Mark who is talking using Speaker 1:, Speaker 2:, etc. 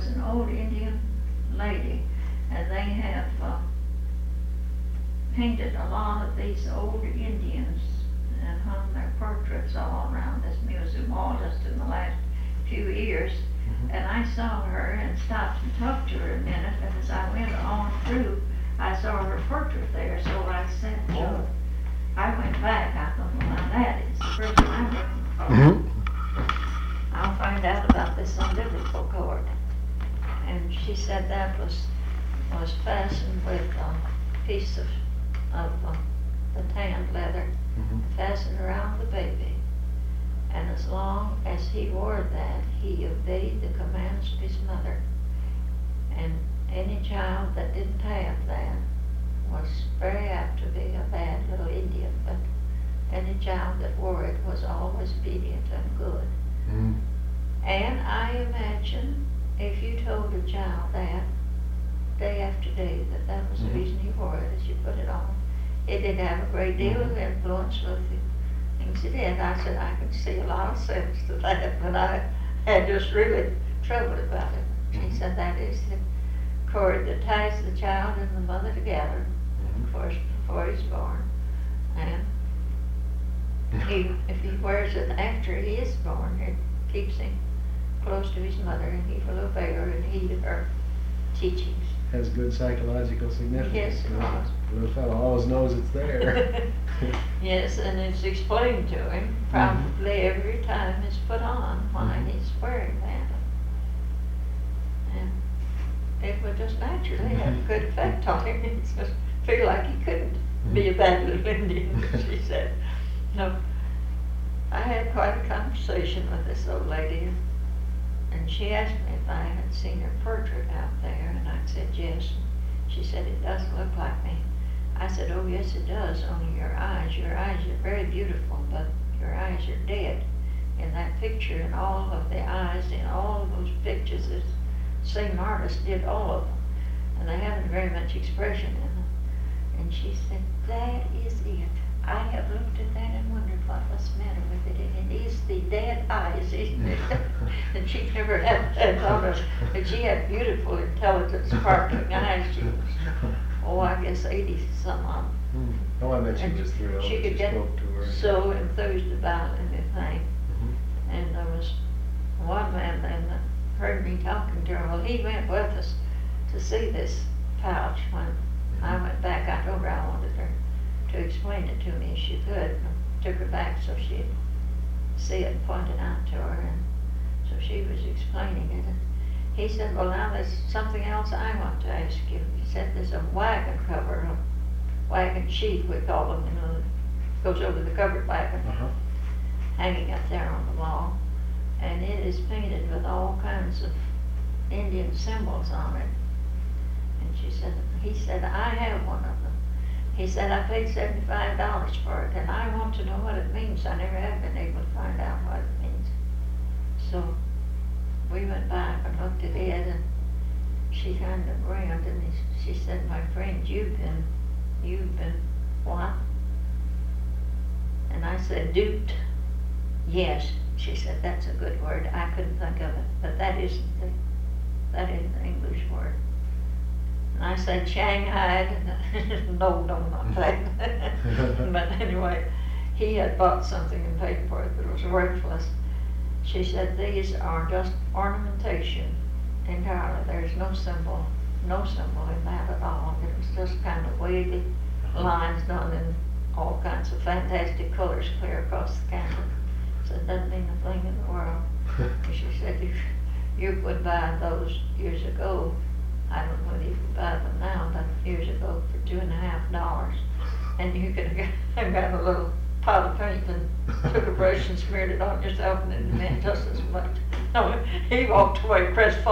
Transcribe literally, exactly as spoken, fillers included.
Speaker 1: was an old Indian lady, and they have uh, painted a lot of these old Indians and hung their portraits all around this museum wall just in the last few years.
Speaker 2: Mm-hmm.
Speaker 1: And I saw her and stopped and talked to her a minute, and as I went on through, I saw her portrait there, so I said, Joe, I went back, I thought, well, now that is the person I'm looking for.
Speaker 2: Mm-hmm.
Speaker 1: I'll find out about this umbilical cord. And she said that was was fastened with a piece of, of uh, the tanned leather,
Speaker 2: Mm-hmm.
Speaker 1: fastened around the baby. And as long as he wore that, he obeyed the commands of his mother. And any child that didn't have that was very apt to be a bad little Indian, but any child that wore it was always obedient and good.
Speaker 2: Mm-hmm.
Speaker 1: And I imagine if you told a child that day after day that that was
Speaker 2: Mhm.
Speaker 1: the reason he wore it, as you put it on, it did have a great deal of
Speaker 2: Mhm.
Speaker 1: influence with the things it did. I said I could see a lot of sense to that, but I had just really troubled about it. She
Speaker 2: Mhm.
Speaker 1: said that is the cord that ties the child and the mother together
Speaker 2: Mhm.
Speaker 1: before, before he's born. And he, if he wears it after he is born, it keeps him close to his mother, and he will obey her and heed her teachings.
Speaker 2: Has good psychological significance.
Speaker 1: Yes, it
Speaker 2: you know.
Speaker 1: does.
Speaker 2: The little fellow always knows it's there.
Speaker 1: Yes, and it's explained to him probably every time it's put on why
Speaker 2: Mhm.
Speaker 1: he's wearing that. And it would just naturally have a good effect on him. He just feel like he couldn't be a bad little Indian, she said. No, I had quite a conversation with this old lady, and she asked me if I had seen her portrait out there, and I said yes. She said, it doesn't look like me. I said, oh yes it does, only your eyes, your eyes are very beautiful, but your eyes are dead. In that picture, and all of the eyes in all of those pictures, the same artist did all of them, and they haven't very much expression in them. And she said, that is it. I have looked at that and wondered what was the matter with it, and it is the dead eyes, isn't it? And she never had that thought of, but she had beautiful, intelligent, sparkling eyes. She was, oh, I guess eighty some odd.
Speaker 2: Hmm. Oh, I bet she
Speaker 1: And
Speaker 2: was thrilled
Speaker 1: she
Speaker 2: that
Speaker 1: could
Speaker 2: you
Speaker 1: get
Speaker 2: spoke to her.
Speaker 1: so enthused about anything.
Speaker 2: Mhm.
Speaker 1: And there was one man then that heard me talking to her. Well, he went with us to see this pouch. When I went back, I told her I wanted her to explain it to me as she could. And took her back so she'd see it and point it out to her. And so she was explaining it. And he said, well, now there's something else I want to ask you. He said there's a wagon cover, a wagon sheet, we call them, you know, that goes over the covered wagon,
Speaker 2: Uh-huh.
Speaker 1: hanging up there on the wall. And it is painted with all kinds of Indian symbols on it. And she said, he said, I have one of them. He said, I paid seventy-five dollars for it, and I want to know what it means. I never have been able to find out what it means. So we went back and looked at it, and she kind of grinned, and he, she said, my friend, you've been, you've been what? And I said, duped. Yes, she said, that's a good word. I couldn't think of it, but that isn't the, that isn't the English word. And I said, shanghaied. no, no, not that. But anyway, he had bought something and paid for it, but it was worthless. She said, these are just ornamentation entirely. There's no symbol, no symbol in that at all. It was just kind of wavy lines done in all kinds of fantastic colors clear across the canvas. So it doesn't mean a thing in the world. And she said, you, you would buy those years ago. I don't know if you can buy them now, but years ago for two and a half dollars. And you could have got a little pot of paint and took a brush and smeared it on yourself, and it meant just as much. No, he walked away crestfallen.